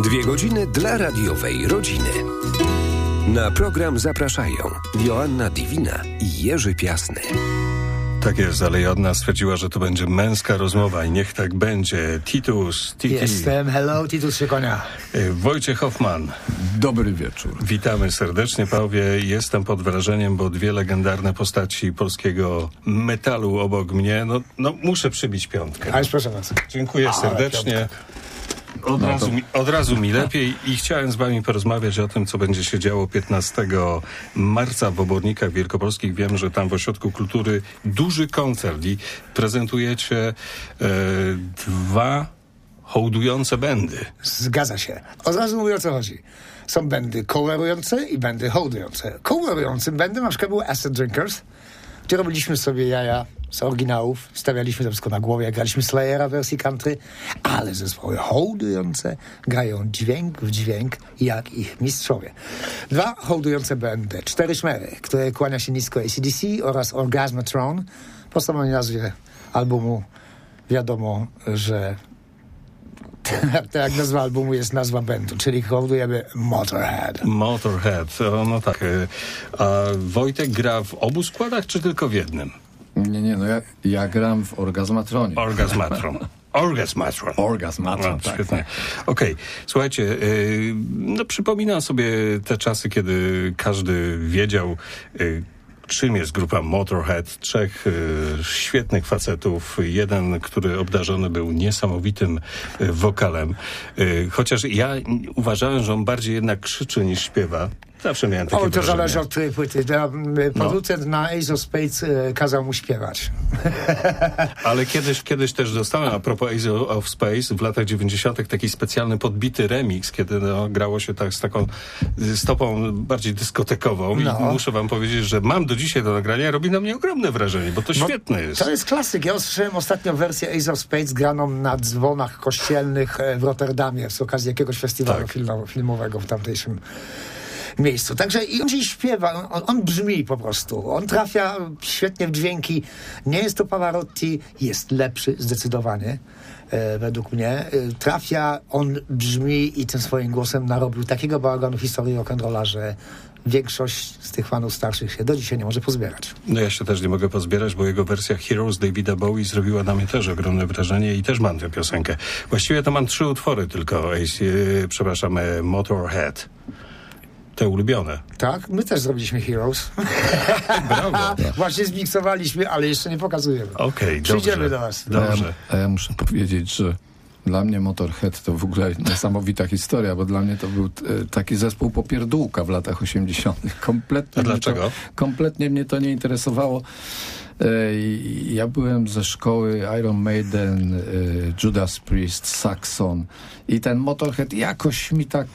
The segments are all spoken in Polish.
2 godziny dla radiowej rodziny. Na program zapraszają Joanna Diwina i Jerzy Piasny. Tak jest, ale Joanna stwierdziła, że to będzie męska rozmowa i niech tak będzie. Titus, Titi. Jestem, hello, Titus Szykonia. Wojciech Hoffman. Dobry wieczór. Witamy serdecznie, panowie. Jestem pod wrażeniem, bo 2 legendarne postaci polskiego metalu obok mnie. No muszę przybić 5. Ależ proszę was. Dziękuję serdecznie. Od razu mi lepiej i chciałem z wami porozmawiać o tym, co będzie się działo 15 marca w Obornikach Wielkopolskich. Wiem, że tam w Ośrodku Kultury duży koncert i prezentujecie 2 hołdujące bandy. Zgadza się. Od razu mówię, o co chodzi. Są bandy coverujące i bandy hołdujące. Coverującym bandem na przykład był Acid Drinkers, gdzie robiliśmy sobie jaja z oryginałów, stawialiśmy to wszystko na głowie, graliśmy Slayera w wersji country, ale zespoły hołdujące grają dźwięk w dźwięk jak ich mistrzowie. 2 hołdujące bandy, 4 szmery, które kłania się nisko AC/DC oraz Orgasmatron. Po samej nazwie albumu wiadomo, że tak jak nazwa albumu jest nazwa bandu, czyli hołdujemy Motorhead. Motorhead, no tak. A Wojtek gra w obu składach, czy tylko w jednym? Nie, no ja gram w Orgasmatronie. Orgasmatron, tak. Świetnie. Okej, słuchajcie, przypominam sobie te czasy, kiedy każdy wiedział, czym jest grupa Motorhead. 3 świetnych facetów. Jeden, który obdarzony był niesamowitym wokalem. Chociaż ja uważałem, że on bardziej jednak krzyczy niż śpiewa. Zawsze miałem takie to wrażenie. zależy od tej płyty. Producent na Ace of Spades kazał mu śpiewać. Ale kiedyś też dostałem, a propos Ace of Spades, w latach 90. taki specjalny podbity remix, kiedy grało się tak z taką stopą bardziej dyskotekową. I muszę wam powiedzieć, że mam do dzisiaj do nagrania, robi na mnie ogromne wrażenie, bo to świetne jest. To jest klasyk. Ja usłyszałem ostatnio wersję Ace of Spades graną na dzwonach kościelnych w Rotterdamie z okazji jakiegoś festiwalu filmowego w tamtejszym miejscu. Także i on się śpiewa, on brzmi po prostu. On trafia świetnie w dźwięki. Nie jest to Pavarotti, jest lepszy zdecydowanie, według mnie. Trafia, on brzmi i tym swoim głosem narobił takiego bałaganu w historii rock'n'rolla, że większość z tych fanów starszych się do dzisiaj nie może pozbierać. No ja się też nie mogę pozbierać, bo jego wersja Heroes Davida Bowie zrobiła na mnie też ogromne wrażenie i też mam tę piosenkę. Właściwie to mam 3 utwory tylko, Motorhead. Te ulubione. Tak, my też zrobiliśmy Heroes. Brawo. Właśnie zmiksowaliśmy, ale jeszcze nie pokazujemy. Okej, przyjdziemy do was. Dobrze. A ja muszę powiedzieć, że dla mnie Motorhead to w ogóle niesamowita historia, bo dla mnie to był taki zespół popierdółka w latach 80. A dlaczego? Kompletnie mnie to nie interesowało. Ja byłem ze szkoły Iron Maiden, Judas Priest, Saxon i ten Motorhead jakoś mi tak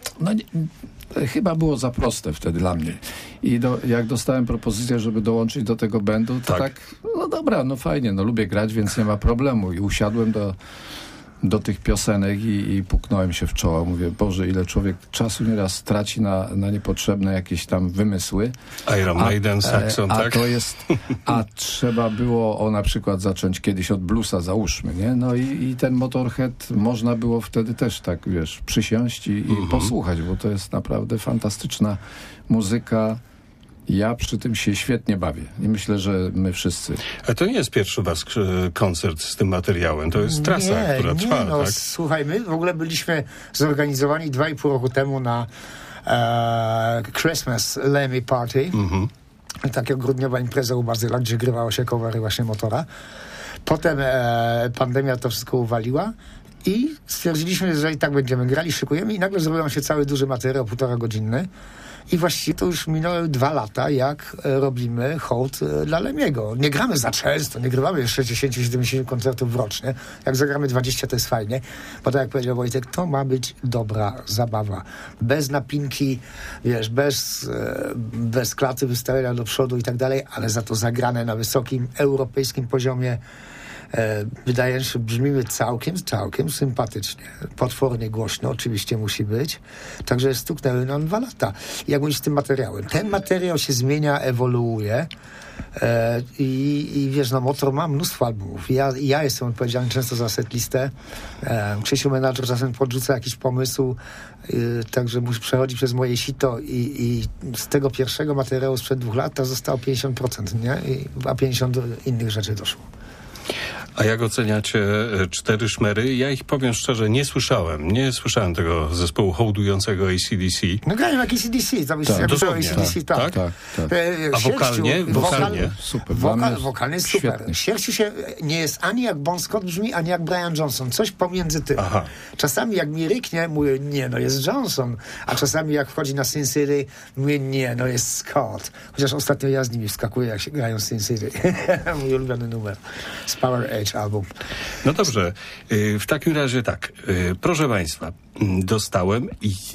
chyba było za proste wtedy dla mnie. I jak dostałem propozycję, żeby dołączyć do tego bandu, to tak no dobra, no fajnie, no lubię grać, więc nie ma problemu. I usiadłem do tych piosenek i puknąłem się w czoło. Mówię, Boże, ile człowiek czasu nieraz traci na niepotrzebne jakieś tam wymysły. Iron Maiden, Saxon, tak? A trzeba było na przykład zacząć kiedyś od bluesa, załóżmy, nie? No i ten Motorhead można było wtedy też tak, przysiąść i posłuchać, bo to jest naprawdę fantastyczna muzyka. Ja przy tym się świetnie bawię i myślę, że my wszyscy. A to nie jest pierwszy wasz koncert z tym materiałem, to jest trasa, która trwa, tak? Słuchaj, my w ogóle byliśmy zorganizowani 2,5 roku temu na Christmas Lemmy Party. Taka grudniowa impreza u Bazyla, gdzie grywało się covery właśnie Motora. Potem pandemia to wszystko uwaliła i stwierdziliśmy, że i tak będziemy grali, szykujemy i nagle zrobił się cały duży materiał, 1,5 godzinny. I właściwie to już minęły 2 lata, jak robimy hołd dla Lemiego. Nie gramy za często, nie grywamy jeszcze 10-70 koncertów rocznie. Jak zagramy 20, to jest fajnie. Bo tak jak powiedział Wojtek, to ma być dobra zabawa. Bez napinki, bez klaty wystawienia do przodu i tak dalej, ale za to zagrane na wysokim europejskim poziomie Wydaje się, że brzmimy całkiem sympatycznie. Potwornie głośno oczywiście musi być. Także stuknęły nam 2 lata. Jak mówić z tym materiałem? Ten materiał się zmienia, ewoluuje. I wiesz, no Motor ma mnóstwo albumów. Ja jestem odpowiedzialny często za setlistę. Krzysiu menadżer czasem podrzuca jakiś pomysł, także musi przechodzić przez moje sito i z tego pierwszego materiału sprzed 2 lat to zostało 50%, nie? A 50 innych rzeczy doszło. A jak oceniacie 4 szmery? Ja ich, powiem szczerze, nie słyszałem tego zespołu hołdującego AC/DC. No grają jak AC/DC, to byś dosłownie. AC/DC, tak. A wokalnie? Super. Wokalnie jest super. Sierściu się nie jest ani jak Bon Scott brzmi, ani jak Brian Johnson. Coś pomiędzy tym. Aha. Czasami jak mi ryknie, mówię, nie, no jest Johnson. A czasami jak wchodzi na Sin City, mówię, nie, no jest Scott. Chociaż ostatnio ja z nimi wskakuję, jak się grają Sin City. Mój ulubiony numer. Z Power Age album. No dobrze. W takim razie tak. Proszę Państwa, dostałem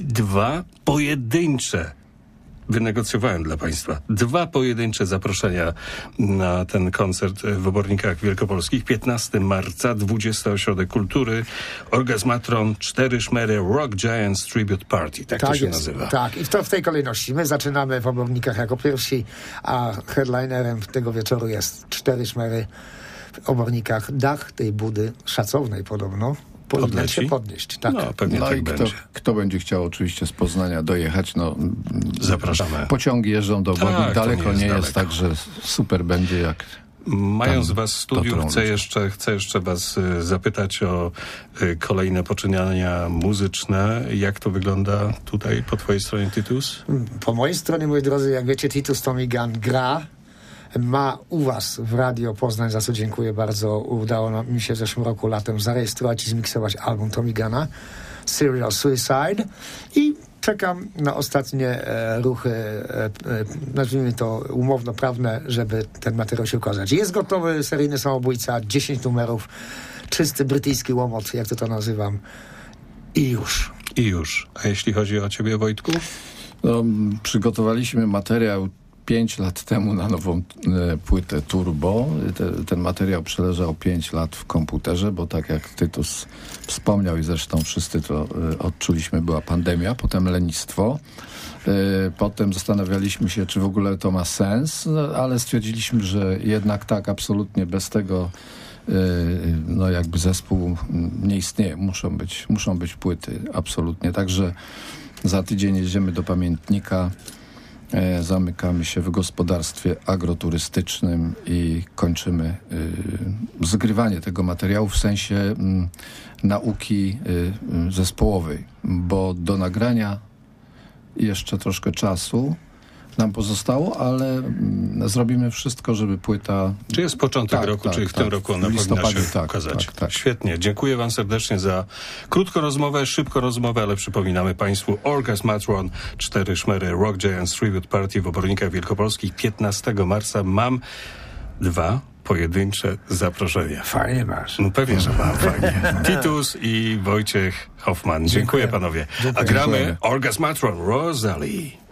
2 pojedyncze, wynegocjowałem dla Państwa 2 pojedyncze zaproszenia na ten koncert w Obornikach Wielkopolskich. 15 marca, 20 Ośrodek Kultury, Orgazmatron, 4 szmery, Rock Giants Tribute Party. Tak to się nazywa. Tak, i w tej kolejności. My zaczynamy w Obornikach jako pierwsi, a headlinerem tego wieczoru jest 4 szmery w Obornikach. Dach tej budy, szacownej podobno, powinien się podnieść. Tak. No, pewnie tak i będzie. Kto będzie chciał oczywiście z Poznania dojechać, Zapraszamy. Pociągi jeżdżą do Obornik, Tak, daleko nie daleko. jest, także super będzie jak... Mając was w studiu, dotrą chcę jeszcze was zapytać o kolejne poczynania muzyczne. Jak to wygląda tutaj po twojej stronie, Titus? Po mojej stronie, moi drodzy, jak wiecie, Titus Tommy Gun gra. Ma u was w Radio Poznań, za co dziękuję bardzo. Udało mi się w zeszłym roku latem zarejestrować i zmiksować album Tommy Guna, Serial Suicide, i czekam na ostatnie ruchy, nazwijmy to umowno-prawne, żeby ten materiał się ukazać. Jest gotowy seryjny samobójca, 10 numerów, czysty brytyjski łomot, jak to nazywam, i już. A jeśli chodzi o ciebie, Wojtku? No, przygotowaliśmy materiał 5 lat temu na nową płytę Turbo. Ten materiał przeleżał 5 lat w komputerze, bo tak jak Tytus wspomniał i zresztą wszyscy to odczuliśmy, była pandemia, potem lenistwo. Potem zastanawialiśmy się, czy w ogóle to ma sens, ale stwierdziliśmy, że jednak tak, absolutnie bez tego no jakby zespół nie istnieje. Muszą być płyty, absolutnie. Także za tydzień jedziemy do Pamiętnika, zamykamy się w gospodarstwie agroturystycznym i kończymy zgrywanie tego materiału w sensie nauki zespołowej, bo do nagrania jeszcze troszkę czasu nam pozostało, ale zrobimy wszystko, żeby płyta... Czy jest początek roku, czyli w tym roku ona powinna się ukazać. Tak. Świetnie. Dziękuję wam serdecznie za krótką rozmowę, szybką rozmowę, ale przypominamy państwu Orgazmatron, 4 szmery, Rock Giants Tribute Party w Obornikach Wielkopolskich 15 marca. Mam 2 pojedyncze zaproszenia. Fajnie masz. No pewnie, że mam. Fajnie. Titus i Wojciech Hoffman. Dziękuję panowie. A gramy Orgazmatron, Rosalie.